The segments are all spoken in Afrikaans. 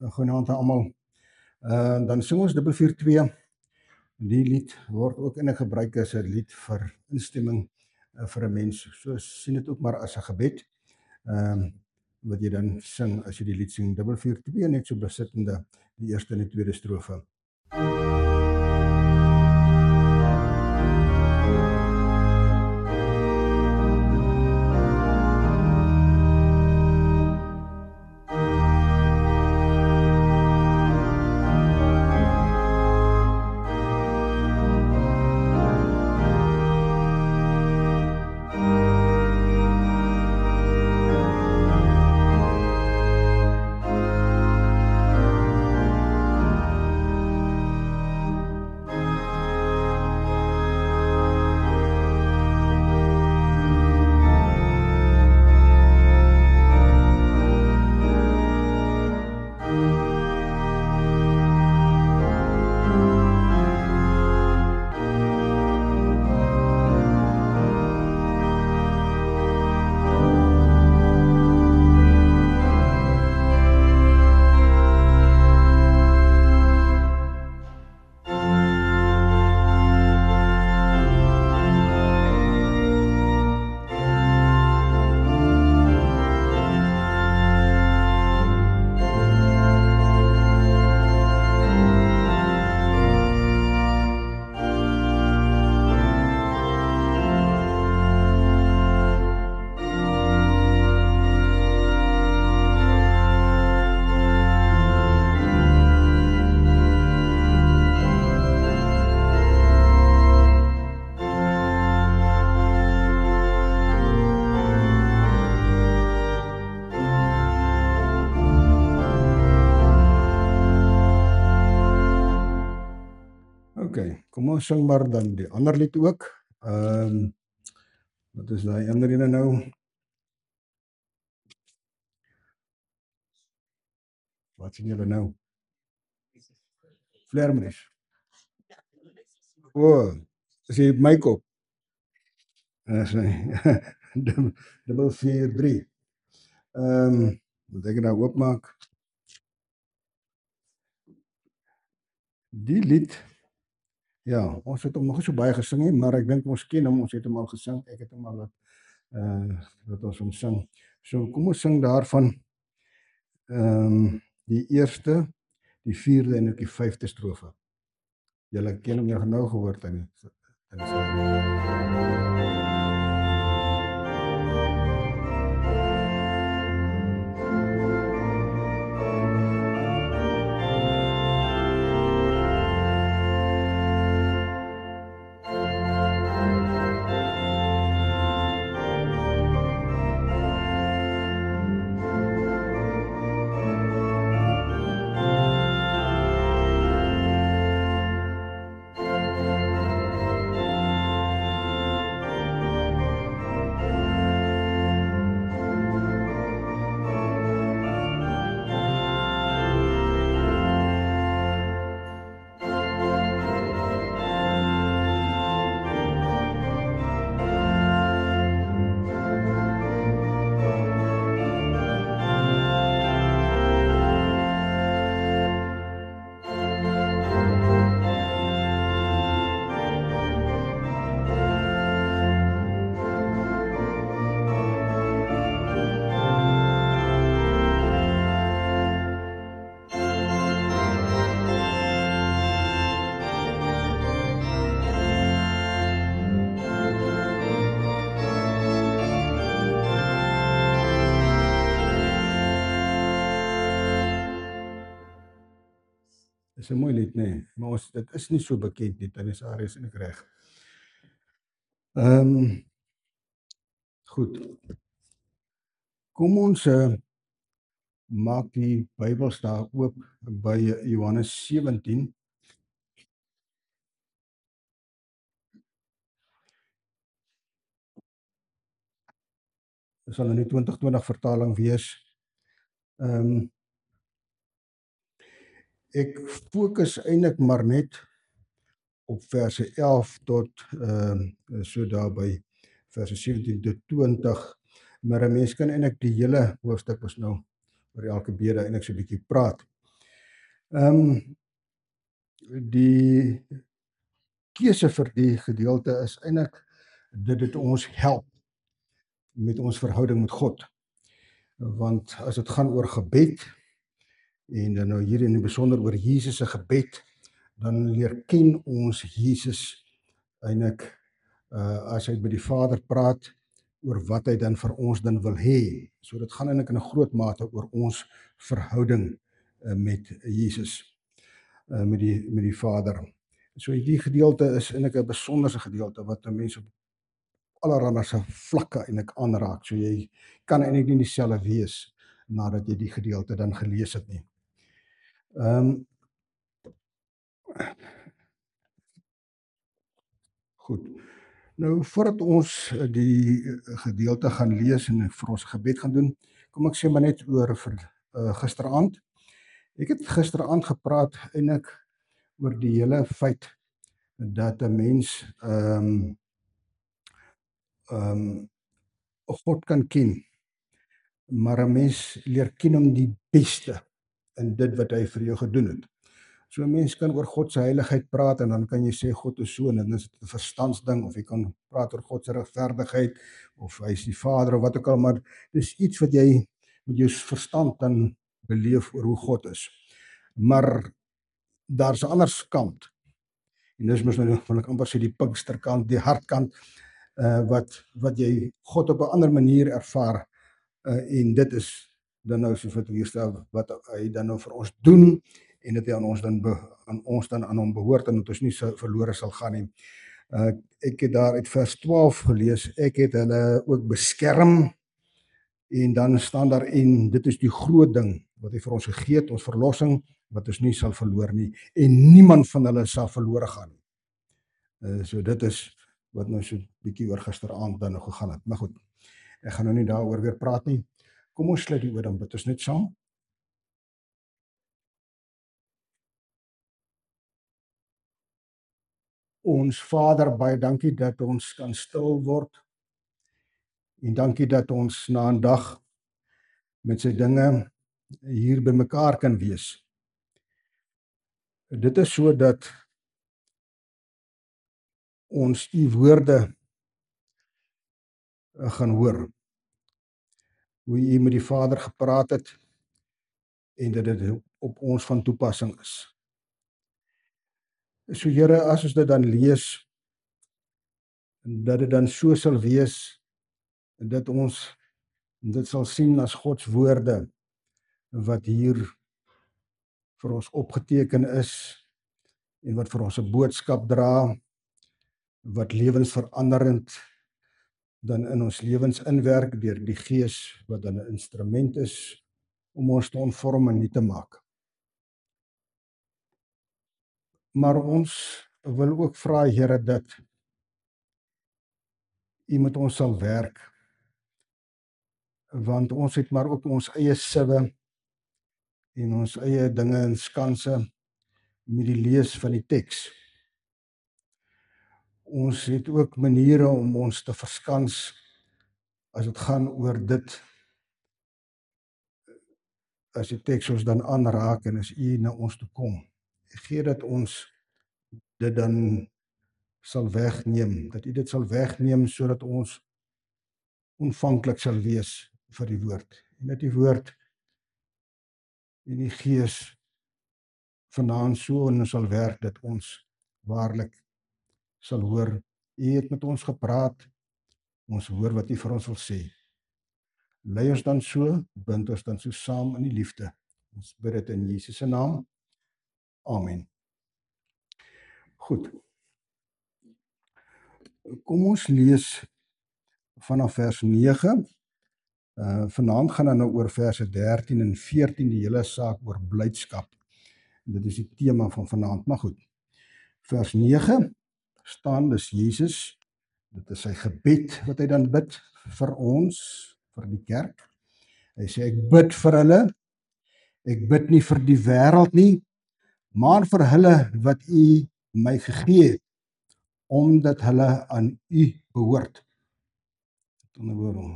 Goeienaand aan almal. Dan sing ons 442. Die lied word ook eintlik gebruik as 'n lied vir instemming vir 'n mens. So sien dit ook maar as 'n gebed. Wat jy dan sing as jy die lied sing. 442 net so besittende die eerste en die tweede strofe. Okay, kom ons sing maar dan die ander lied ook. Wat is daai ander ene nou? Wat sien julle nou? Vleermuis. Is jy my kop? Sorry. 443. Moet ek nou oopmaak? Die lied, ja, ons het hom nog nie so baie gesing nie, maar ek dink ons ken hom, ons het hom al gesing. Ek het hom al wat ons hom sing. So kom ons sing daarvan die eerste, die vierde en ook die vyfde strofe. Julle ken hom nou gehoor dan. Dis 'n mooi lied, nee, maar dit is nie so bekend nie, dan is Aries en ek reg. Goed. Kom ons maak die Bybels daar oop by Johannes 17. Dit sal in die 2020 vertaling wees. Ek fokus eintlik maar net op verse 11 tot so daarby verse 17 tot 20, maar 'n mens kan eintlik die hele hoofstuk ons nou oor elke bede eintlik so 'n bietjie praat. Ehm die keuse vir die gedeelte is eintlik dat dit ons help met ons verhouding met God. Want as dit gaan oor gebed en dan nou hier in die besonder oor Jesus se gebed, dan leer ken ons Jesus eintlik as hy met die Vader praat oor wat hy dan vir ons dan wil hê. So dit gaan eintlik in 'n groot mate oor ons verhouding met Jesus, met die Vader. So die gedeelte is eintlik 'n besonderse gedeelte wat 'n mens op allerlei vlakke eintlik aanraak. So jy kan eintlik nie dieselfde wees nadat jy die gedeelte dan gelees het nie. Ehm goed. Nou voordat ons die gedeelte gaan lees en vir ons gebed gaan doen, kom ek sê maar net oor vir gisteraand. Ek het gisteraand gepraat eintlik oor die hele feit dat 'n mens God kan ken, maar 'n mens leer ken hom die beste in dit wat hy vir jou gedoen het. So 'n mens kan oor God se heiligheid praat en dan kan jy sê God is so en dan is dit 'n verstandsding, of jy kan praat oor God se regverdigheid of hy is die Vader of wat ook al, maar dis iets wat jy met jou verstand dan beleef oor hoe God is. Maar daar's 'n ander kant. En dis mos nou wil ek amper sê die Pinksterkant, die hartkant, wat jy God op 'n ander manier ervaar, en dit is dan nou soos wat hier staan wat hy dan nou vir ons doen en dit hy aan ons dan aan hom behoort en dat ons nie verlore sal gaan nie. Ek het daar uit vers 12 gelees, ek het hulle ook beskerm, en dan staan daar en dit is die groot ding wat hy vir ons gegee het, ons verlossing, wat ons nie sal verloor nie en niemand van hulle sal verlore gaan nie. So dit is wat nou so 'n bietjie oor gisteraand dan nog gegaan het. Maar goed, ek gaan nou nie daaroor weer praat nie. Kom ons sluit die oor, dan bid ons net saam. Ons Vader, baie dankie dat ons kan stil word en dankie dat ons na 'n dag met sy dinge hier bymekaar kan wees. Dit is sodat ons u woorde gaan hoor. Hoe u met die Vader gepraat het en dat dit op ons van toepassing is. So Here, as ons dit dan lees, dat dit dan so sal wees dat ons dit sal sien as Gods woorde wat hier vir ons opgeteken is en wat vir ons 'n boodskap dra, wat lewensveranderend dan in ons lewens inwerk deur die Gees wat dan 'n instrument is om ons te ontvorm en nuut te maak. Maar ons wil ook vra, Here, dat U met ons sal werk, want ons het maar ook ons eie siwe en ons eie dinge en skanse met die lees van die teks. Ons het ook maniere om ons te verskans as dit gaan oor dit, as die teks ons dan aanraak en as U na ons toe kom. Gee dat ons dit dan sal wegneem, dat U dit sal wegneem sodat ons ontvanklik sal wees vir die woord. En dat die woord en die Gees vanaand so in ons sal werk dat ons waarlik sal hoor, U het met ons gepraat, ons hoor wat U vir ons wil sê. Lei ons dan so, bind ons dan so saam in die liefde. Ons bid dit in Jesus se naam. Amen. Goed. Kom ons lees vanaf vers 9. Vanaand gaan dan nou oor verse 13 en 14, die hele saak oor blydskap. Dit is die tema van vanaand, maar goed. Vers 9 staan, dis Jesus, dit is sy gebed wat hy dan bid vir ons, vir die kerk. Hy sê, ek bid vir hulle, ek bid nie vir die wêreld nie, maar vir hulle wat U my gegee het, omdat hulle aan U behoort. Met ander woorde,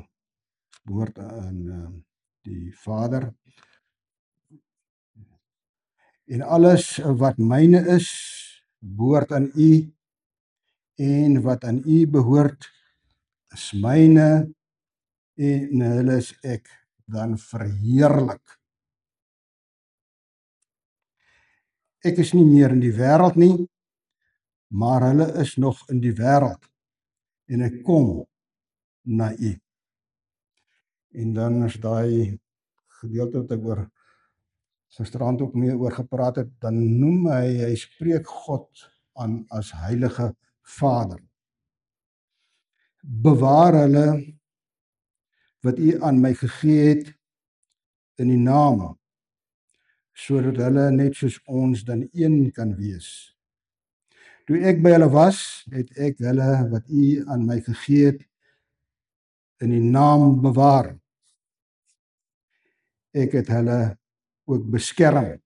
behoort aan die Vader En alles wat myne is, behoort aan U, en wat aan U behoort, is myne, en hulle is ek dan verheerlik. Ek is nie meer in die wêreld nie, maar hulle is nog in die wêreld, en ek kom na U. En dan is daai gedeelte wat ek oor gisterand ook mee oor gepraat het, dan noem hy spreek God aan as Heilige Vader. Bewaar hulle wat U aan my gegee het in die naam, sodat hulle net soos ons dan een kan wees. Toe ek by hulle was, het ek hulle wat U aan my gegee het in die naam bewaar. Ek het hulle ook beskerm.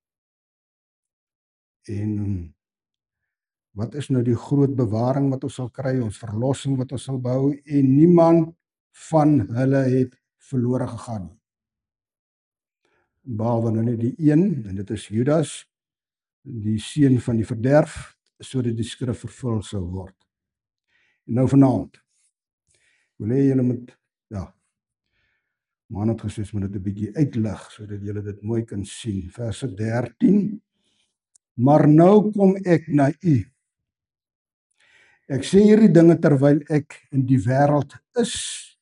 En wat is nou die groot bewaring wat ons sal kry, ons verlossing wat ons sal behou, en niemand van hulle het verlore gegaan nie. Behalwe nou net die een, en dit is Judas, die seun van die verderf, sodat die skrif vervul sou word. En nou vanaand, wil hê julle moet, man het gesê, moet dit 'n bietjie uitlig, sodat julle dit mooi kan sien. Verse 13, maar nou kom ek na U. Ek sê hierdie dinge terwyl ek in die wêreld is.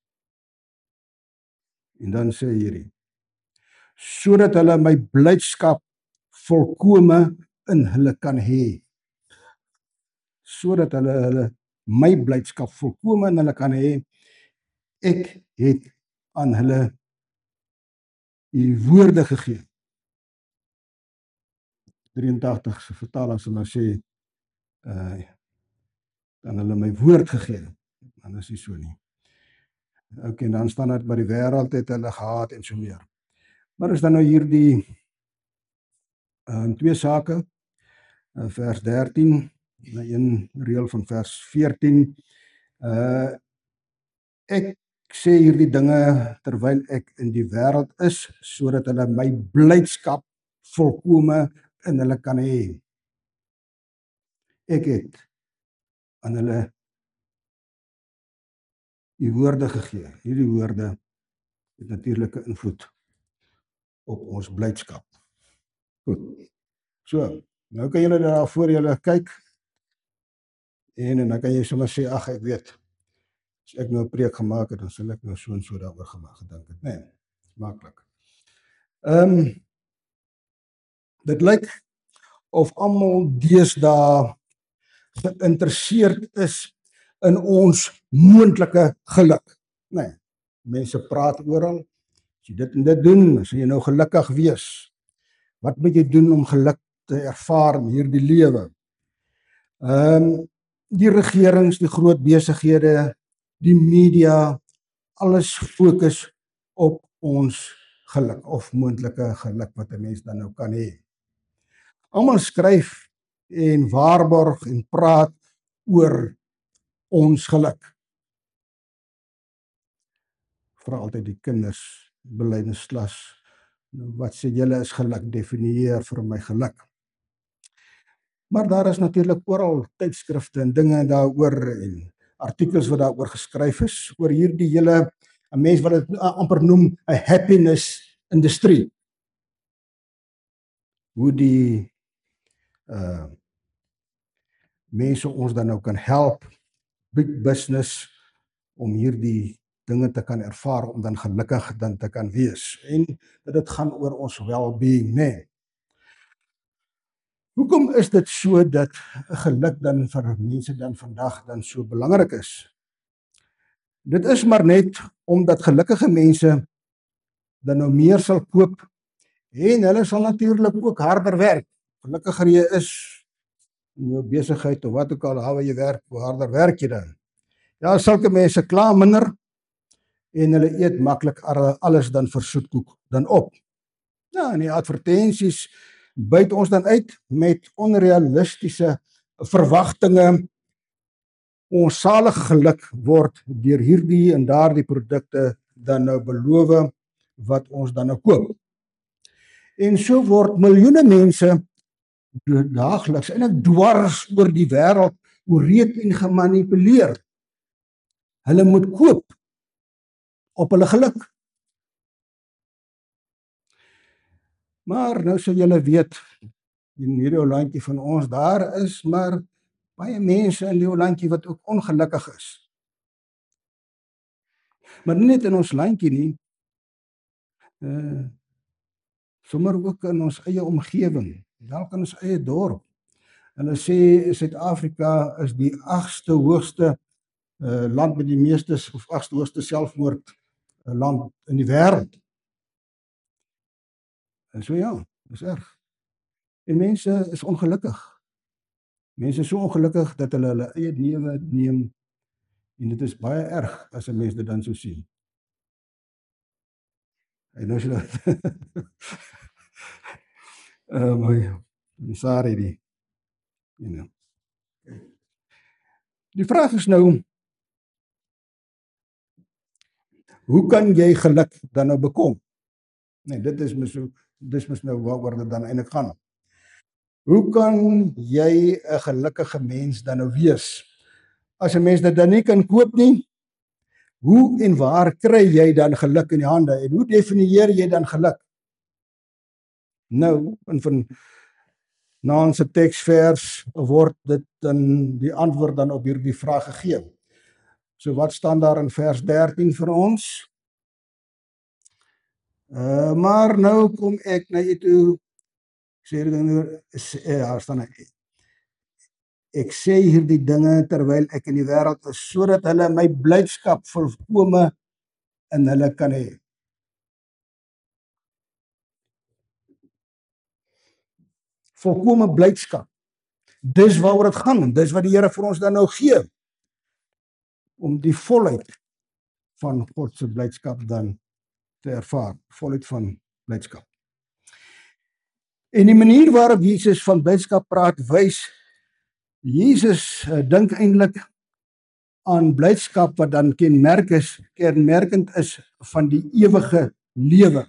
En dan sê hierdie, sodat hulle my blydskap volkome in hulle kan hê. Sodat hulle my blydskap volkome in hulle kan hê. Ek het aan hulle U woorde gegee. 83 se vertaling sal nou sê, dan hulle my woord gegee. Dan is nie so nie. En dan staan dit, maar die wêreld het hulle gehaat en so meer. Maar is dan nou hier die twee sake, vers 13, na een reël van vers 14, ek sê hierdie dinge terwyl ek in die wêreld is, sodat hulle my blydskap volkome in hulle kan hê. Ek het aan hulle U woorde gegee. Hierdie woorde het natuurlike invloed op ons blydskap. Goed. So, nou kan julle daar voor julle kyk, en dan kan jy sommer sê, ag, ek weet, as ek nou 'n preek gemaak het, dan sal ek nou so en so daaroor gedink het. Nee, maklik. Dit lyk of almal deesdae geïnteresseerd is in ons moontlike geluk. Nee, mense praat oral, as jy dit en dit doen, sal jy nou gelukkig wees. Wat moet jy doen om geluk te ervaar in hierdie lewe? Die regerings, die groot besighede, die media, alles fokus op ons geluk, of moontlike geluk wat 'n mens dan nou kan hê. Almal skryf en waarborg en praat oor ons geluk. Vra altyd die kinders, belydensklas, wat sê julle is geluk? Definieer vir my geluk. Maar daar is natuurlik oral tydskrifte en dinge daaroor en artikels wat daaroor geskryf is, oor hierdie hele, 'n mens wat dit amper noem 'n happiness industrie. Hoe die mense ons dan nou kan help, big business, om hierdie dinge te kan ervaar, om dan gelukkig dan te kan wees. En dit gaan oor ons well-being, nee. Hoekom is dit so dat geluk dan vir mense dan vandag dan so belangrik is? Dit is maar net omdat gelukkige mense dan nou meer sal koop, en hulle sal natuurlik ook harder werk. Gelukkiger jy is in jou besigheid of wat ook al, waar jy werk, hoe harder werk jy dan. Ja, sulke mense kla minder, en hulle eet maklik alles dan vir soetkoek dan op. Ja, en die advertensies byt ons dan uit met onrealistiese verwagtinge. Ons salige geluk word deur hierdie en daardie produkte dan nou beloof wat ons dan nou koop. En so word miljoene mense daagliks en dwars oor die wêreld oreed en gemanipuleer. Hulle moet koop op hulle geluk. Maar nou sal julle weet, in hierdie ou landjie van ons, daar is maar baie mense in die ou landjie wat ook ongelukkig is. Maar nie net in ons landjie nie, sommer ook in ons eie omgewing, dalk in ons eie dorp. Hulle sê Suid-Afrika is die 8ste hoogste land met die meeste of 8ste hoogste selfmoord land in die wêreld. En so ja, dis erg. En mense is ongelukkig. Mense is so ongelukkig dat hulle eie lewe neem en dit is baie erg as 'n mens dit dan so sien. En nou is dit sorry die. Die vraag is nou, hoe kan jy geluk dan nou bekom? Nee, dit is mos nou waaroor dit dan eintlik gaan. Hoe kan jy 'n gelukkige mens dan nou wees? As 'n mens dit dan nie kan koop nie, hoe en waar kry jy dan geluk in die hande? En hoe definieer jy dan geluk? Nou, in vanaand se teksvers word dit dan die antwoord dan op hierdie vraag gegee. So wat staan daar in vers 13 vir ons? Maar nou kom ek na u toe, ek sê hierdie dinge terwyl ek in die wêreld is, sodat hulle my blydskap volkome in hulle kan hê. Volkome blydskap. Dis waaroor dit gaan. Dis wat die Here vir ons dan nou gee. Om die volheid van God se blydskap dan te ervaar. Volheid van blydskap. En die manier waarop Jesus van blydskap praat, wys Jesus dink eintlik aan blydskap wat dan kenmerkend is van die ewige lewe.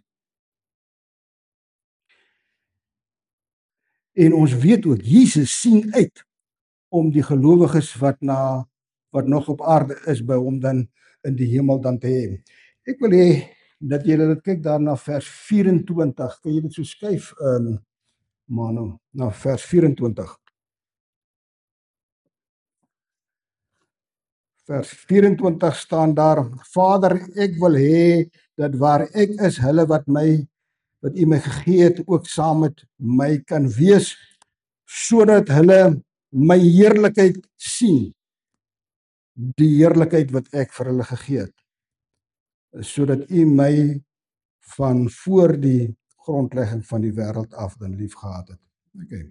En ons weet ook, Jesus sien uit om die gelowiges wat nog op aarde is by hom dan in die hemel dan te hê. Ek wil hê dat julle dit kyk daar na vers 24. Kan jy dit so skuif, Manu, na vers 24. Vers 24 staan daar: Vader, ek wil hê dat waar ek is, hulle wat u my gegee het, ook saam met my kan wees, sodat hulle my heerlikheid sien. Die heerlikheid wat ek vir hulle gegee het, sodat u my van voor die grondlegging van die wêreld af dan lief gehad het. Okay.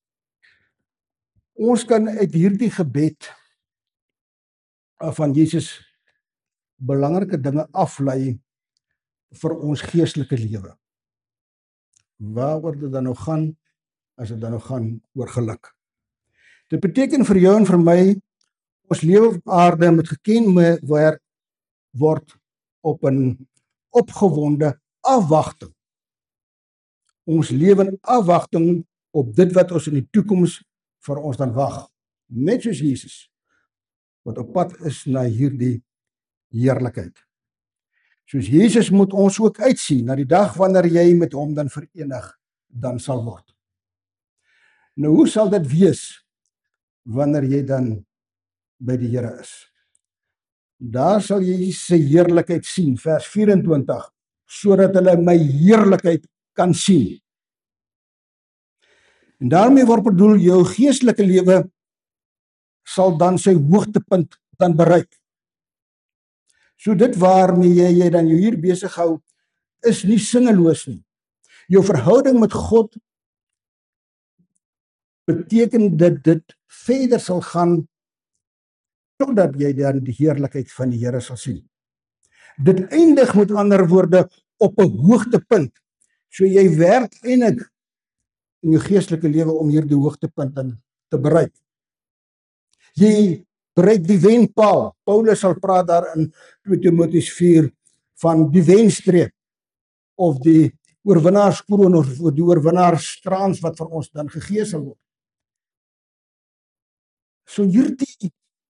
Ons kan uit hierdie gebed van Jesus belangrike dinge aflei vir ons geestelike lewe. Waaroor dit dan nou gaan, as dit dan nou gaan oor geluk. Dit beteken vir jou en vir my, ons lewe op aarde moet geken word op 'n opgewonde afwagting. Ons lewe in afwagting op dit wat ons in die toekoms vir ons dan wag. Net soos Jesus, wat op pad is na hierdie heerlikheid. Soos Jesus moet ons ook uitsien na die dag wanneer jy met hom dan verenig dan sal word. Nou, hoe sal dit wees wanneer jy dan by die Here is? Daar sal jy sy heerlikheid sien, vers 24, sodat hulle my heerlikheid kan sien. En daarmee word bedoel, jou geestelike lewe sal dan sy hoogtepunt dan bereik. So dit waarmee jy dan jou hier besig hou, is nie sinneloos nie. Jou verhouding met God beteken dat dit verder sal gaan totdat jy dan die heerlikheid van die Here sal sien. Dit eindig met ander woorde op 'n hoogtepunt. So jy werk eintlik in jou geestelike lewe om hierdie hoogtepunt dan te bereik. Jy bereik die wenpaal. Paulus sal praat daar in 2 Timoteus 4 van die wenstreep of die oorwinnaarskroon of die oorwinnaarskrans wat vir ons dan gegee sal word. So hierdie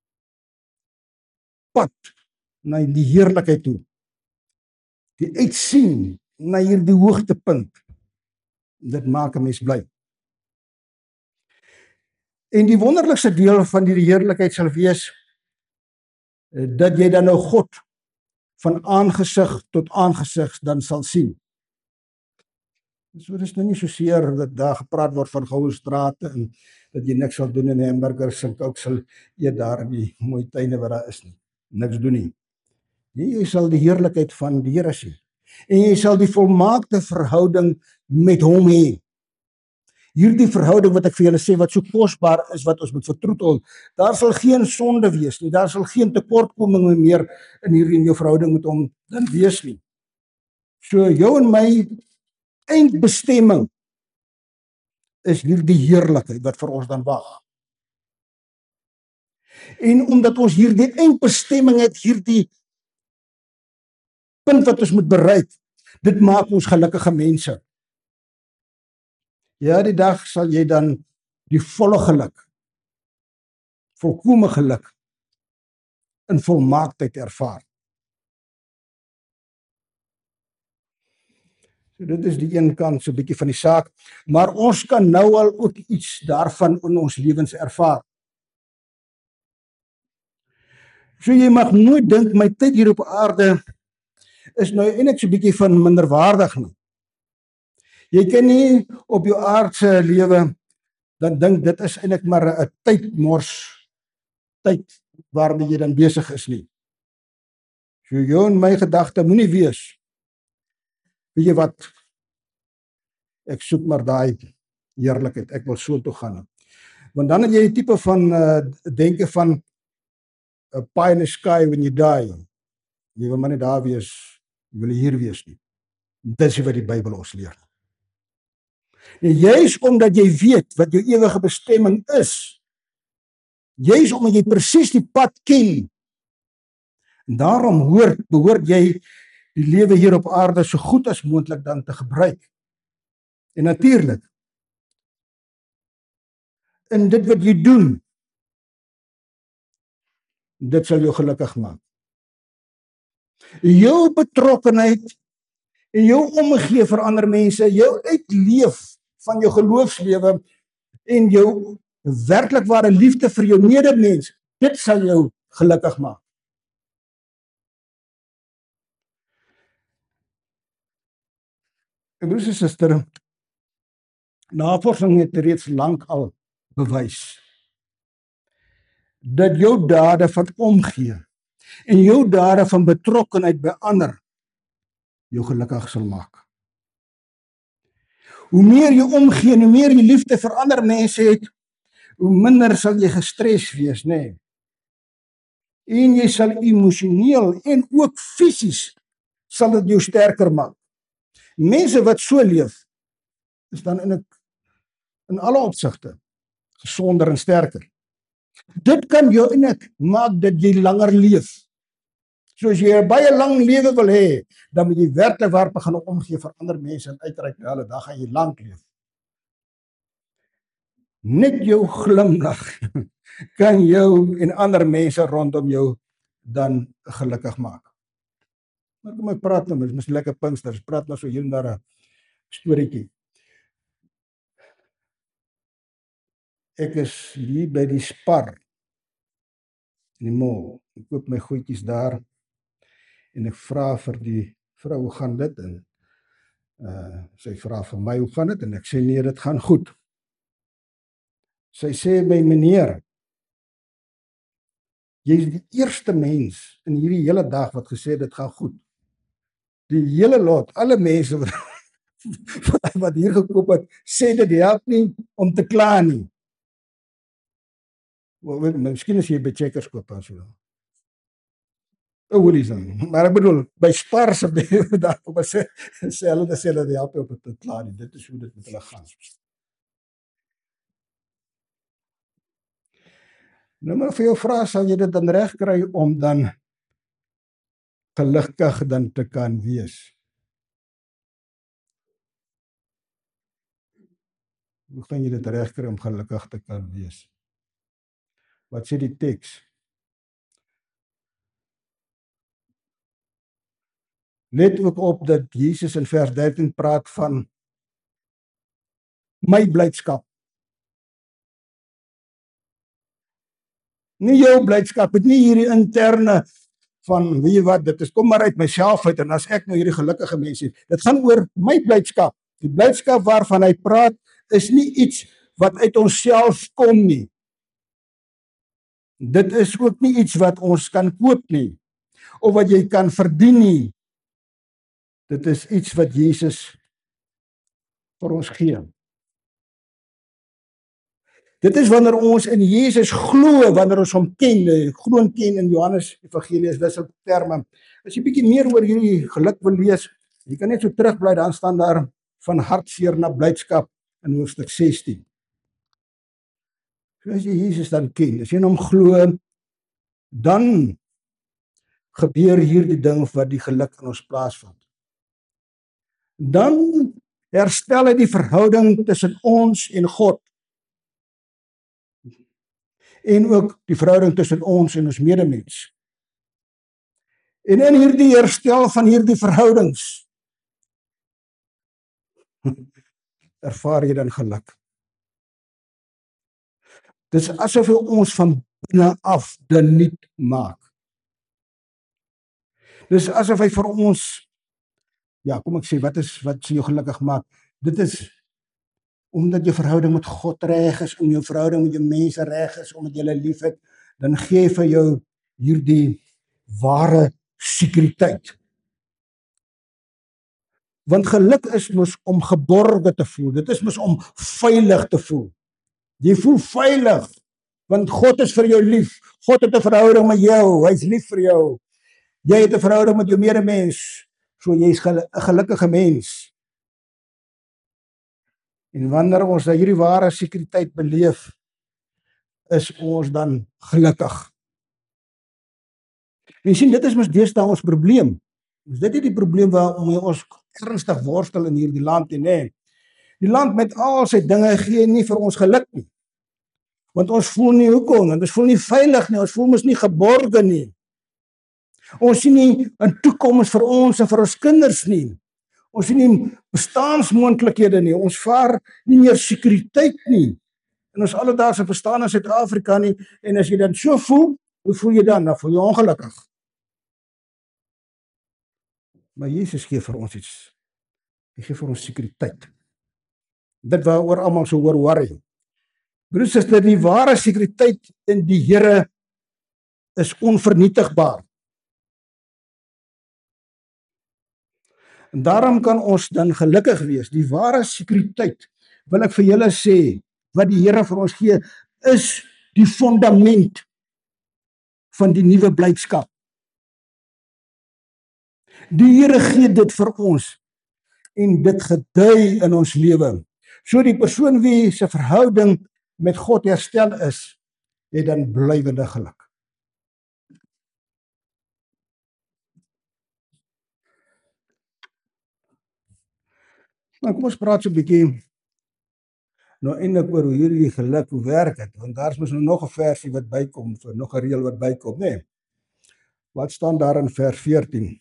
pad na die heerlikheid toe, die uitsien na hierdie hoogtepunt, dit maak 'n mens bly. En die wonderlikste deel van die heerlikheid sal wees dat jy dan nou God van aangesig tot aangesig dan sal sien. So dis nou nie so seer dat daar gepraat word van goue strate en dat jy niks sal doen in 'n hamburgers en ook sal eet daar in die mooi tuine wat daar is nie. Niks doen nie. Nee, jy sal die heerlikheid van die Here sien. En jy sal die volmaakte verhouding met hom hê. Hierdie verhouding wat ek vir julle sê wat so kosbaar is, wat ons moet vertroetel, daar sal geen sonde wees nie, daar sal geen tekortkominge meer in jou verhouding met hom dan wees nie. So jou en my eindbestemming is hierdie heerlikheid wat vir ons dan wag. En omdat ons hierdie eindbestemming het, hierdie punt wat ons moet bereik, dit maak ons gelukkige mense. Ja, die dag sal jy dan die volle geluk, volkome geluk, in volmaaktheid ervaar. So dit is die een kant so 'n bietjie van die saak, maar ons kan nou al ook iets daarvan in ons lewens ervaar. So jy mag nooit dink my tyd hier op aarde is nou eintlik so 'n bietjie van minderwaardig nie. Jy kan nie op jou aardse lewe dan dink dit is eintlik maar 'n tyd waarmee jy dan besig is nie. So jou en my gedagte moenie wees. Weet jy wat? Ek soek maar daai heerlikheid. Ek wil so toe gaan. Want dan het jy 'n tipe van denke van a pie in the sky when you die. Jy wil maar nie daar wees, jy wil hier wees nie. Dit is wat die Bybel ons leer. En juis omdat jy weet wat jou ewige bestemming is, juis omdat jy presies die pad ken, en daarom behoort jy die lewe hier op aarde so goed as moontlik dan te gebruik. En natuurlik, in dit wat jy doen, dit sal jou gelukkig maak. Jou betrokkenheid en jou omgee vir ander mense, jou uitleef van jou geloofslewe en jou werklik ware liefde vir jou medemens, dit sal jou gelukkig maak. En broers en susters, navorsing het reeds lank al bewys dat jou dade van omgee en jou dade van betrokkenheid by ander jou gelukkig sal maak. Hoe meer jy omgee en hoe meer jy liefde vir ander mense het, hoe minder sal jy gestres wees, nê? En jy sal emosioneel en ook fisies sal dit jou sterker maak. Mense wat so leef, is dan in alle opsigte gesonder en sterker. Dit kan jou eintlik maak dat jy langer leef. So as jy 'n baie lang lewe wil hê, dan moet jy werklik waar begin omgee vir ander mense en uitreik na hulle, dan gaan jy lank leef. Net jou glimlag kan jou en ander mense rondom jou dan gelukkig maak. Maar kom ek praat nou, mis lekker Pinksters, praat nou so hier en daar 'n storieetjie. Ek is hier by die Spar in die mall. Ek koop my goedjies daar en ek vra vir die vrou, hoe gaan dit? En sy vra vir my, hoe gaan dit? En ek sê nee, dit gaan goed. Sy sê my, meneer, jy is die eerste mens in hierdie hele dag wat gesê dit gaan goed. Die hele lot, alle mense wat hier gekoop het, sê dit help nie om te kla nie. Miskien as jy by Checkers koop en so. Hoorie dan. Maar ek bedoel, by Spar se daar op sê hulle dat die help op te kla nie. Dit is hoe dit met hulle gaan. Nou maar vir jou vra, sal jy dit dan reg kry om dan gelukkig dan te kan wees? Hoe gaan jy dit regkry om gelukkig te kan wees? Wat sê die teks? Let ook op dat Jesus in vers 13 praat van my blydskap. Nie jou blydskap, dit nie hierdie interne van weet jy wat, dit is kom maar uit myself uit en as ek nou hierdie gelukkige mens is. Dit gaan oor my blydskap. Die blydskap waarvan hy praat is nie iets wat uit onsself kom nie. Dit is ook nie iets wat ons kan koop nie of wat jy kan verdien nie. Dit is iets wat Jesus vir ons gee. Dit is wanneer ons in Jesus glo, wanneer ons hom ken, glo en ken in Johannes Evangelie is wissel terme. As jy bietjie meer oor hierdie geluk wil lees, jy kan net so terugbly, dan staan daar van hartseer na blydskap in hoofstuk 16. So as jy Jesus dan ken, as jy in hom glo, dan gebeur hierdie ding wat die geluk in ons plaasvind. Dan herstel hy die verhouding tussen ons en God. En ook die verhouding tussen ons en ons medemens. En in hierdie herstel van hierdie verhoudings ervaar jy dan geluk. Dis asof hy ons van binne af nuut maak. Dis asof hy vir ons, ja, kom ek sê, wat sê jou gelukkig maak? Dit is omdat jou verhouding met God reg is, om jou verhouding met jou mense reg is, omdat jy hulle liefhet, dan gee hy vir jou hierdie ware sekuriteit. Want geluk is mos om geborge te voel. Dit is mos om veilig te voel. Jy voel veilig, want God is vir jou lief. God het 'n verhouding met jou, hy's lief vir jou. Jy het 'n verhouding met jou medemens, so jy's 'n gelukkige mens. En wanneer ons hierdie ware sekuriteit beleef, is ons dan gelukkig. En sien, dit is mos deesdae ons probleem. Dis dit die probleem waarmee ons ernstig worstel in hierdie land en nê. Die land met al sy dinge gee nie vir ons geluk nie. Want ons voel nie hoekom, want ons voel nie veilig nie, ons voel mos nie geborge nie. Ons sien nie 'n toekoms vir ons en vir ons kinders nie. Ons sien nie bestaansmoontlikhede nie. Ons vaar nie meer sekuriteit nie. En ons alledaagse bestaan in Suid-Afrika nie. En as jy dan so voel, hoe voel jy dan? Dan voel jy ongelukkig. Maar Jesus gee vir ons iets. Hy gee vir ons sekuriteit. Dit waaroor almal so hoor worry. Broers, is dit die ware sekuriteit in die Here is onvernietigbaar. En daarom kan ons dan gelukkig wees. Die ware sekuriteit, wil ek vir julle sê, wat die Here vir ons gee, is die fondament van die nuwe blydskap. Die Here gee dit vir ons en dit gedui in ons lewe. So die persoon wie se verhouding met God herstel is, het dan blywende geluk. Nou kom ons praat so 'n bietjie nou eintlik oor hoe hierdie geluk werk het, want daar's mos nog 'n versie wat bykom, vir nog 'n reël wat bykom, nê? Wat staan daar in vers 14?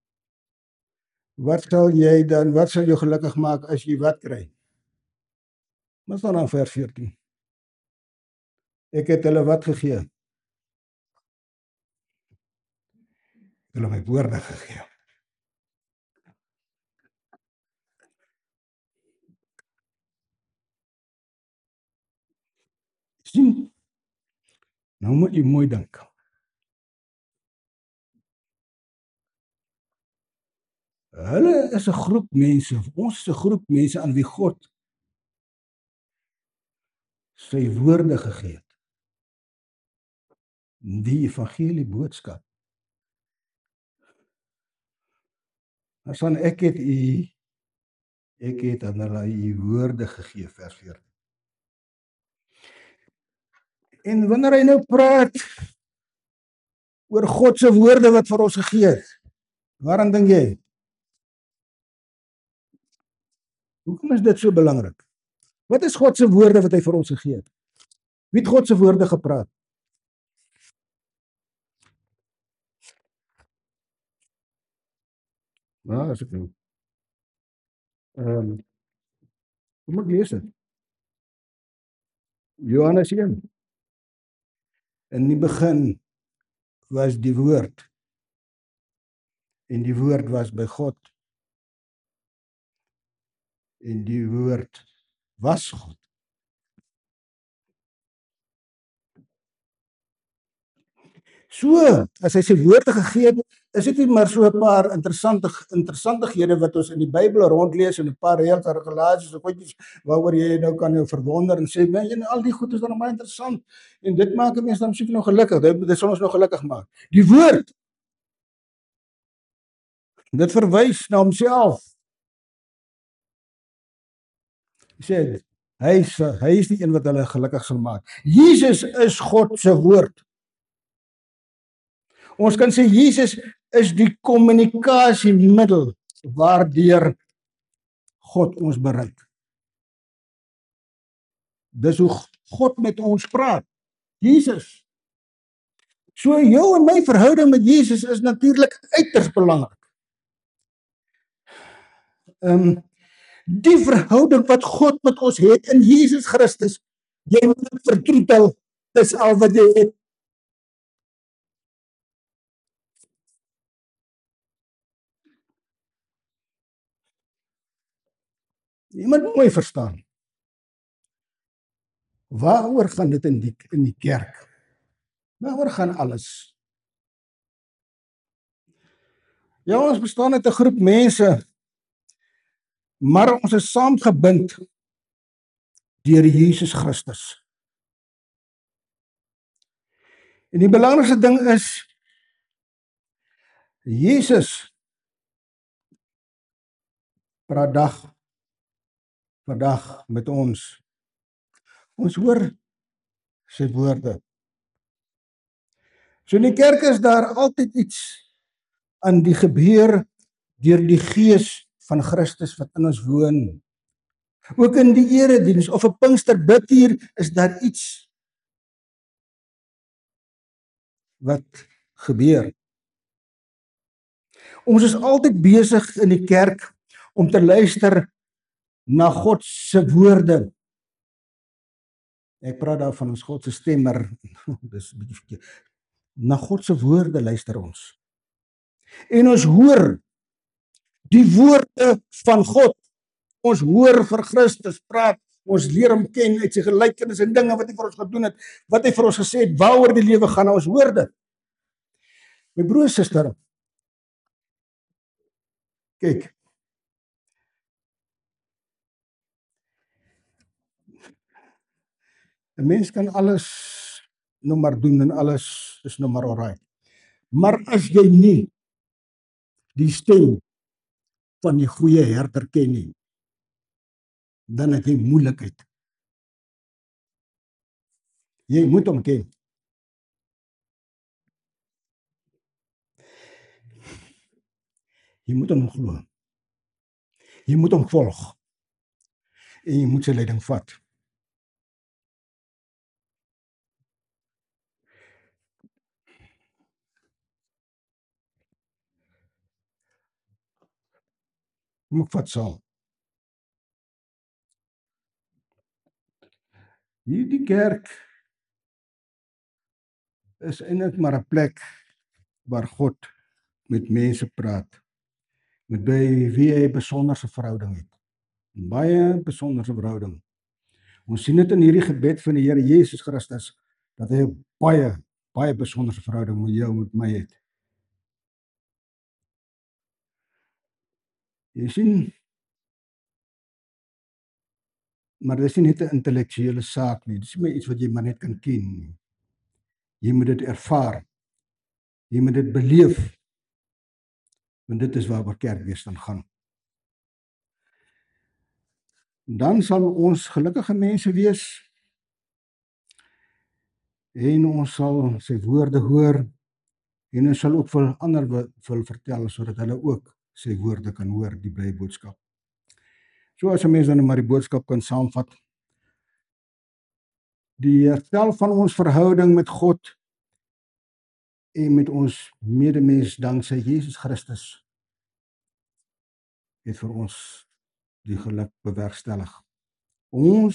Wat sal jou gelukkig maak as jy wat kry? Wat staan daar in vers 14? Ek het hulle wat gegee? Hulle my woorde gegee. Sien? Nou moet jy mooi dink. Hulle is 'n groep mense, ons is 'n groep mense aan wie God sy woorde gegee het. Die evangelie boodskap. As dan ek het aan hulle u woorde gegee, vers 14. En wanneer hy nou praat oor God se woorde wat vir ons gegee het, waaraan dink jy? Hoekom is dit so belangrik? Wat is God se woorde wat hy vir ons gegee het? Wie het God se woorde gepraat? Ja, as ek nou. Kom ek lees dit. Johannes 1. In die begin was die woord en die woord was by God en die woord was God. So, as hy sy woorde gegee het, is dit nie maar so 'n paar interessantighede wat ons in die Bybel rondlees en 'n paar reëls en regulasies of goedjies waaroor jy nou kan verwonder en sê, "Man, al die goed is dan baie interessant." En dit maak 'n mens dan seker nog gelukkig. Dit sal ons nog gelukkig maak. Die woord, dit verwys na homself. Hy sê hy is die een wat hulle gelukkig sal maak. Jesus is God se woord. Ons kan sê Jesus is die kommunikasiemiddel waardeur God ons bereik. Dis hoe God met ons praat. Jesus. So jou en my verhouding met Jesus is natuurlik uiters belangrik. Die verhouding wat God met ons het in Jesus Christus, jy moet dit vertroetel, dis al wat jy het. Jy moet mooi verstaan. Waaroor gaan dit in die kerk? Waaroor gaan alles? Ja, ons bestaan uit 'n groep mense, maar ons is saamgebind deur Jesus Christus. En die belangrikste ding is Jesus praat dag vir dag met ons. Ons hoor sy woorde. So in die kerk is daar altyd iets aan die gebeur deur die Gees van Christus wat in ons woon. Ook in die erediens of 'n Pinksterbidtuur is daar iets wat gebeur. Ons is altyd besig in die kerk om te luister na God se woorde. Ek praat daarvan ons God se stem, maar dis 'n bietjie verkeerd. Na God se woorde luister ons. En ons hoor die woorde van God. Ons hoor vir Christus praat. Ons leer hom ken uit sy gelykenis en dinge wat hy vir ons gedoen het, wat hy vir ons gesê het, waaroor die lewe gaan, ons hoor dit. My broer en suster, kyk. 'n Mens kan alles nou maar doen en alles is nou maar alright. Maar as jy nie die stem van die goeie herder ken nie, dan het jy moeilikheid. Jy moet hom ken. Jy moet hom glo. Jy moet hom volg. En jy moet sy leiding vat. Kom ek vat saam. Hierdie kerk is eintlik maar 'n plek waar God met mense praat, met by wie hy 'n besonderse verhouding het. 'n Baie besonderse verhouding. Ons sien dit in hierdie gebed van die Here Jesus Christus dat hy 'n baie besonderse verhouding met jou en met my het. Jy sien, maar dis nie net 'n intellektuele saak nie. Dis nie iets wat jy maar net kan ken nie. Jy moet dit ervaar. Jy moet dit beleef. Want dit is waaroor kerkwees dan gaan. Dan sal ons gelukkige mense wees en ons sal sy woorde hoor en ons sal ook vir ander wil vertel sodat hulle ook sy woorde kan hoor, die blye boodskap. So as 'n mens dan maar die boodskap kan saamvat, die herstel van ons verhouding met God en met ons medemens danksy Jesus Christus het vir ons die geluk bewerkstellig. Ons,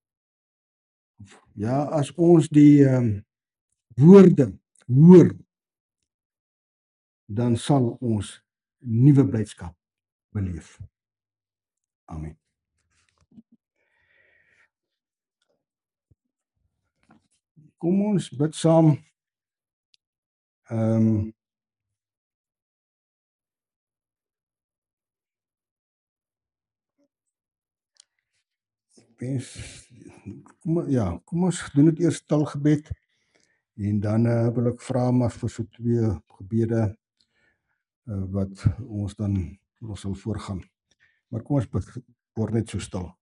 ja, as ons die woorde hoor, dan sal ons nuwe blydskap beleef. Amen. Kom ons bid saam. Kom ons doen dit eers stilgebed en dan wil ek vra maar vir so 2 gebede wat ons sal voorgaan. Maar kom ons word net so stil.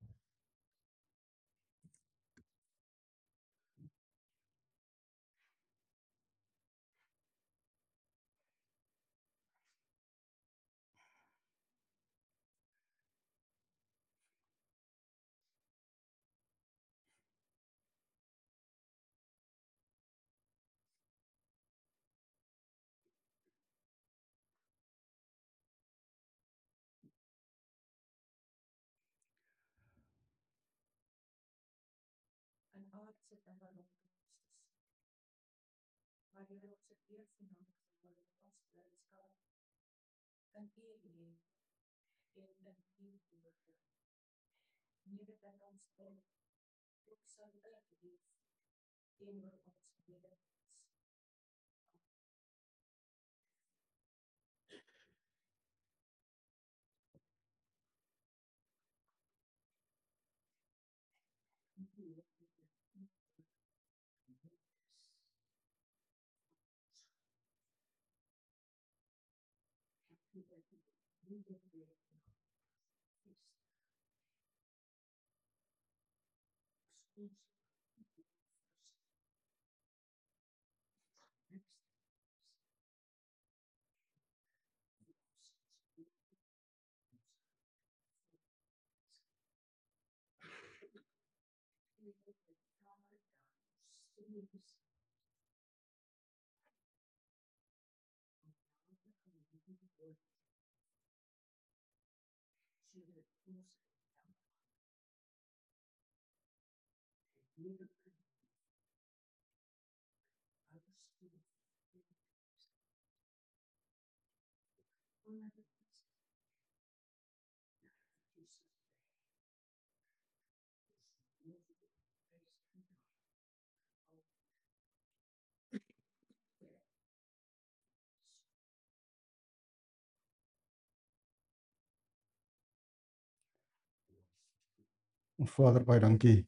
Ons Vader, baie dankie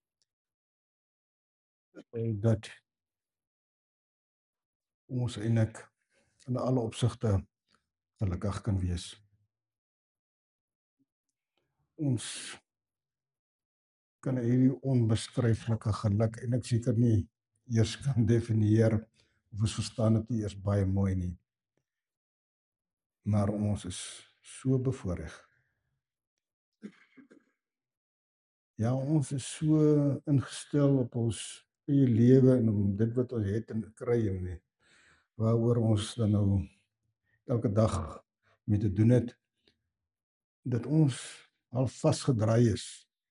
dat ons eintlik in alle opsigte gelukkig kan wees. Ons kan hierdie onbeskryflike geluk eintlik seker nie eers kan definieer of ons verstaan dit nie eers baie mooi nie. Maar ons is so bevoorreg. Ja, ons is so ingestel op ons eie lewe en om dit wat ons het en kry en waaroor ons dan nou elke dag mee te doen het, dat ons al vasgedraai is.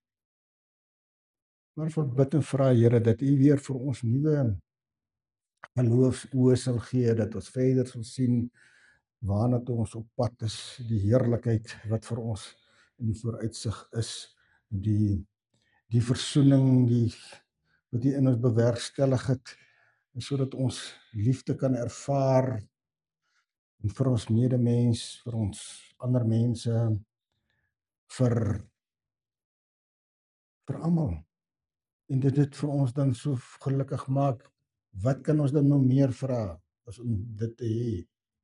Maar vir bid en vra Here dat U weer vir ons nuwe geloofsoë sal gee, dat ons verder sal sien waarna toe ons op pad is, die heerlikheid wat vir ons in die vooruitsig is, die versoening, wat U in ons bewerkstellig het, sodat ons liefde kan ervaar en vir ons medemens, vir ons ander mense, vir almal. En dit vir ons dan so gelukkig maak. Wat kan ons dan nog meer vra as om dit te hê?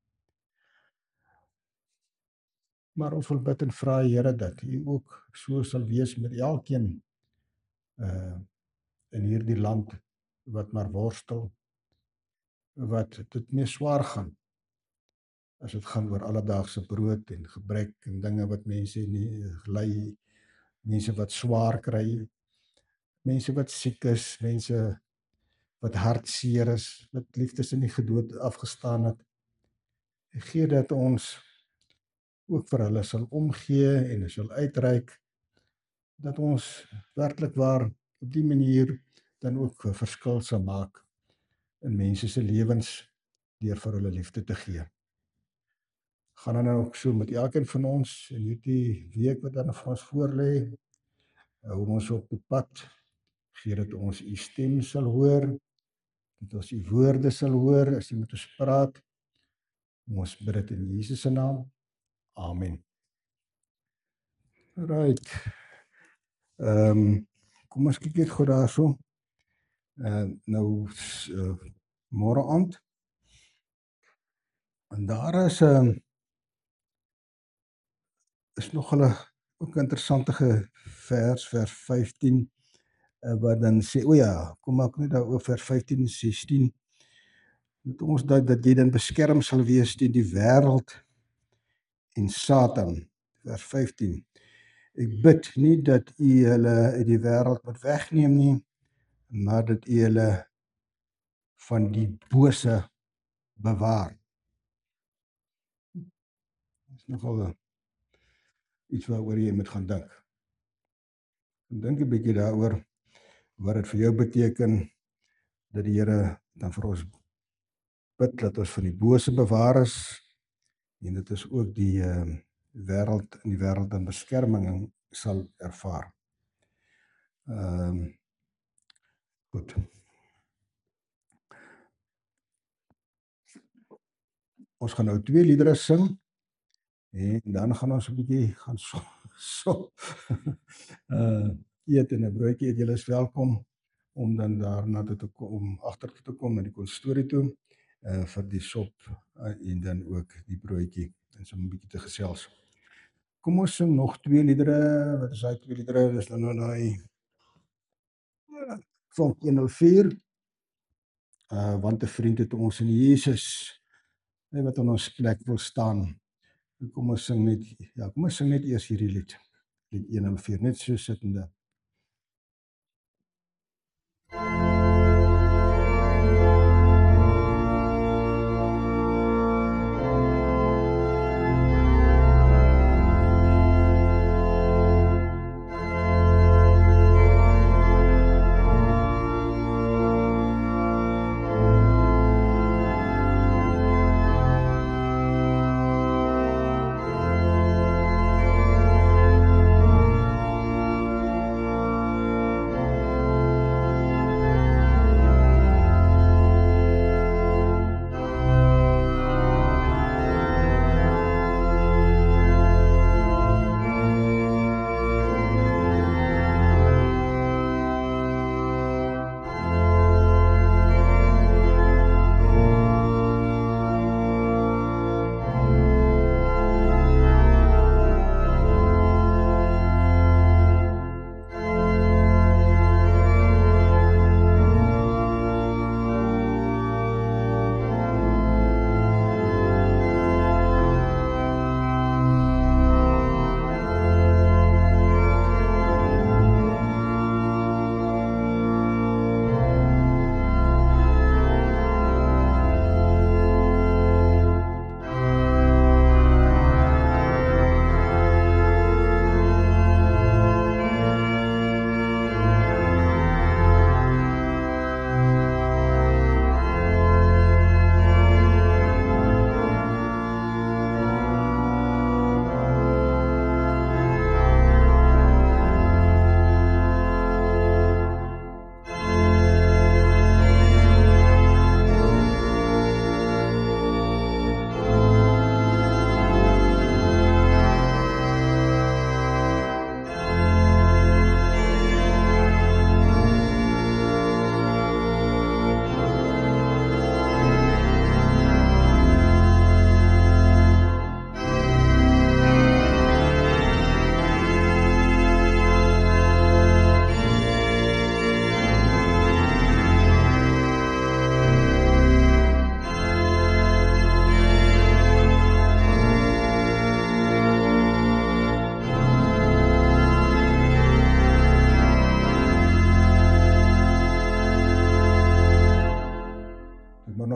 Maar ons wil bid en vra Here dat U ook so sal wees met elkeen in hierdie land wat maar worstel, wat dit mee swaar gaan. As dit gaan oor alledaagse brood en gebrek en dinge wat mense nie ly, mense wat swaar kry, mense wat siek is, mense wat hartseer is, wat liefdes in die gedood afgestaan het. Ek gee dat ons ook vir hulle sal omgee en sal uitreik, dat ons werklik waar op die manier dan ook 'n verskil sal maak in mense se lewens deur vir hulle liefde te gee. Gaan dan ook so met elkeen van ons in hierdie week wat dan vir ons voorlê, hou ons op die pad, gee dat ons u stem sal hoor, dat ons u woorde sal hoor as u met ons praat. Ons bid dit in Jesus se naam. Amen. Right. Kom ons kyk net gou daarso. Nou môre aand. En daar is nog 'n ook interessante vers 15 wat dan sê, o ja, kom ek net daaroor vers 15 en 16. Dat ons dat jy dan beskerm sal wees teen die wêreld en Satan. Vers 15. Ek bid nie dat u hulle uit die wêreld moet wegneem nie, maar dat u hulle van die bose bewaar. Dis nogal iets waaroor jy moet gaan dink. Dink 'n bietjie daaroor wat dit vir jou beteken dat die Here dan vir ons bid dat ons van die bose bewaar is en dit is ook die wêreld in die wêreld dan beskerming sal ervaar. Goed. Ons gaan nou 2 liedere sing en dan gaan ons 'n bietjie gaan so eet en 'n broodjie eet. Julle is welkom om dan daarna toe te kom, om agter te kom na die konstorie toe vir die sop en dan ook die broodjie en so 'n bietjie te gesels. Kom ons sing nog 2 liedere. Wat is daai 2 liedere? Dis nou daai van 104. Want 'n vriend het ons in Jesus, hy wat aan ons plek wil staan. Kom ons sing net eers hierdie lied 104, net so sittende.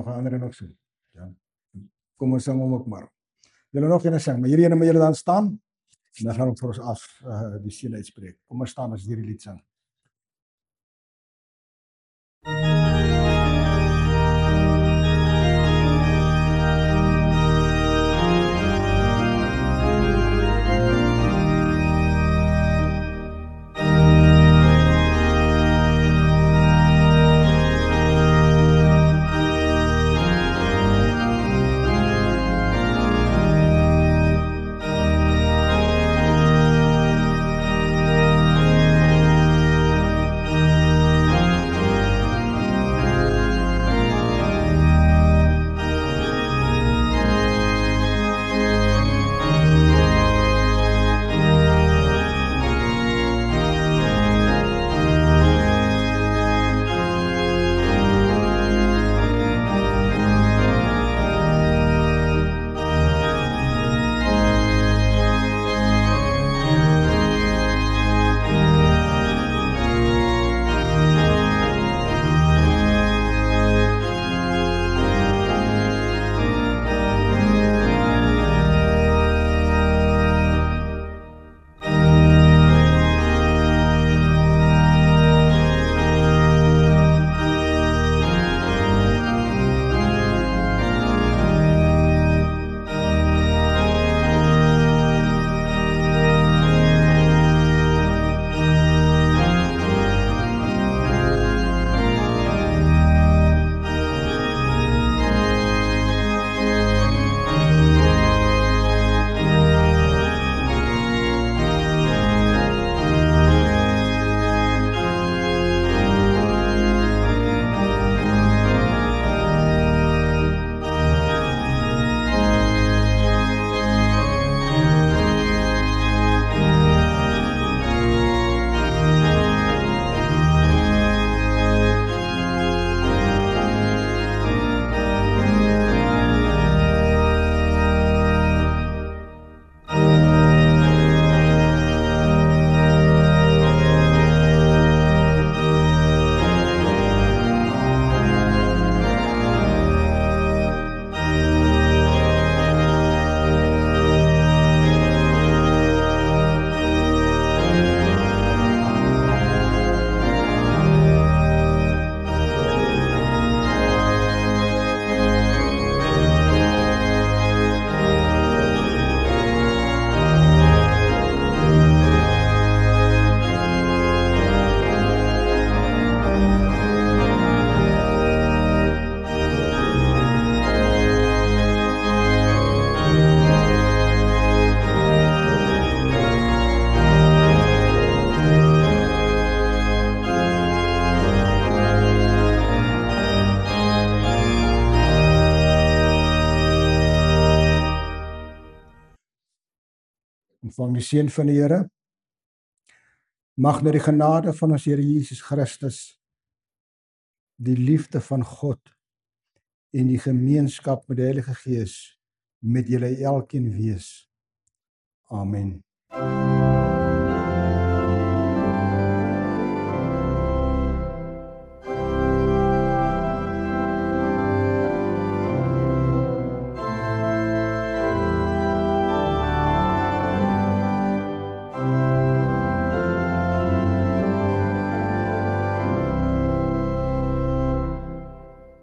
nog 'n ander een ook sing. Ja. Kom ons sing hom ook maar. Julle nog een sing, maar hierdie ene moet julle dan staan. En dan gaan ons vir ons af die seën uitspreek. Kom ons staan as hierdie lied sing. Ontvang die seën van die Here. Mag nou die genade van ons Here Jesus Christus, die liefde van God en die gemeenskap met die Heilige Gees met julle elkeen wees. Amen.